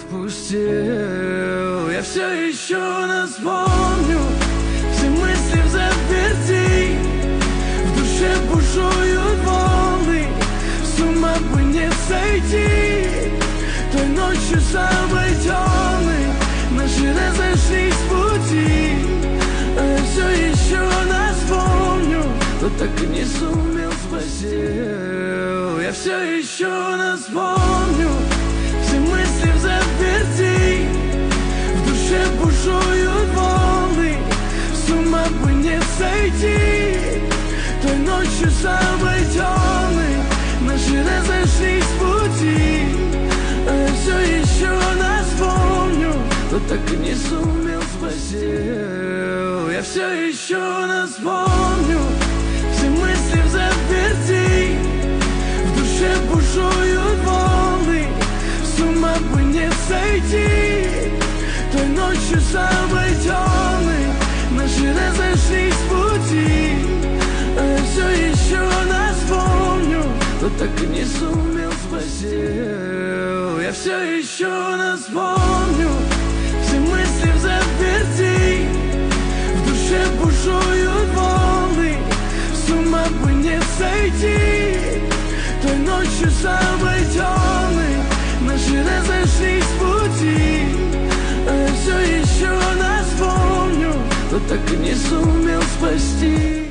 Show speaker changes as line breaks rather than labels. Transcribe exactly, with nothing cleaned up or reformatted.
отпустил. Я все еще нас помню, все мысли в заперти, в душе бушуют волны, с ума бы не сойти. Той ночью самой темной наши разошлись пути, а я все еще нас помню, но так и не сумел спасти. Я все еще нас помню, все мысли в заперти, в душе бушуют волны, с ума бы не сойти. Той ночью самой темной наши разошлись пути, а я все еще нас помню, но так и не сумел спасти. Я все еще нас помню, все мысли в заперти, в душе бушуют волны, с ума бы не сойти. Той ночью самой темной наши разошлись пути, а я все еще нас помню, но так и не сумел спасти. Я все еще нас помню, все мысли в заперти, в душе бушуют волны, с ума бы не сойти. Той ночью самой темной наши разошлись пути, а я все еще нас помню, но так и не сумел спасти.